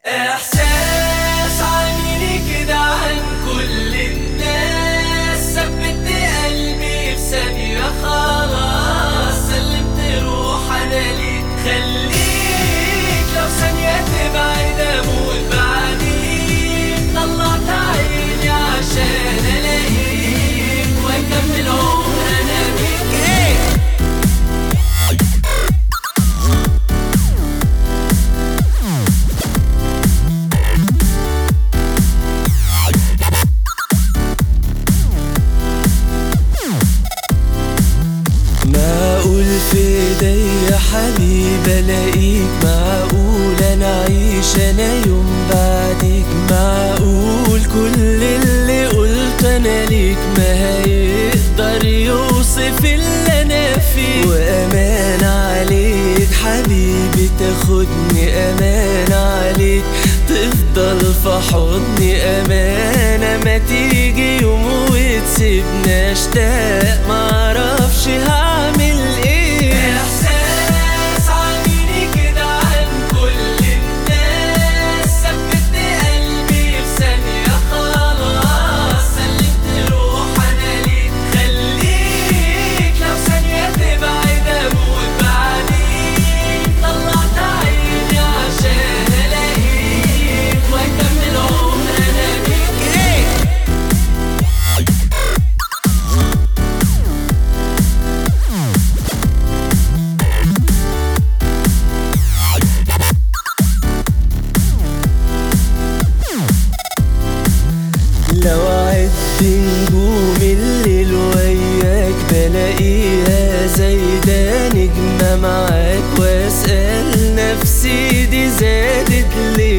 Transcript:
احساس عاملي كده عن كل الناس، ثبت قلبي في ثانية خلاص، سلمت روح انا ليك، خليك لو ثانية تبعد اموت بعديك، طلعت عيني عشان الاقيك واكمل عمر انا بيك. معقول في ايديا حبيب الاقيك، معقول انا اعيش انا يوم بعديك، معقول كل اللي قلت انا ليك ما هيقدر يوصف اللي انا فيه، وامان عليك حبيبي تاخدني، امان عليك تفضل في حضني، امانة ما تيجي يوم وتسيبني اشتاق معرفش هعمل ايه. احساس عاملي كده عن كل الناس، ثبت قلبي في ثانية خلاص، سلمت روح انا ليك، خليك لو ثانية تبعد اموت بعديك، طلعت عيني عشان الاقيك واكمل عمر انا بيك. لو عد نجوم الليل وياك بلاقيها زايدة نجمة معاك، واسأل نفسي دي زادت ليه،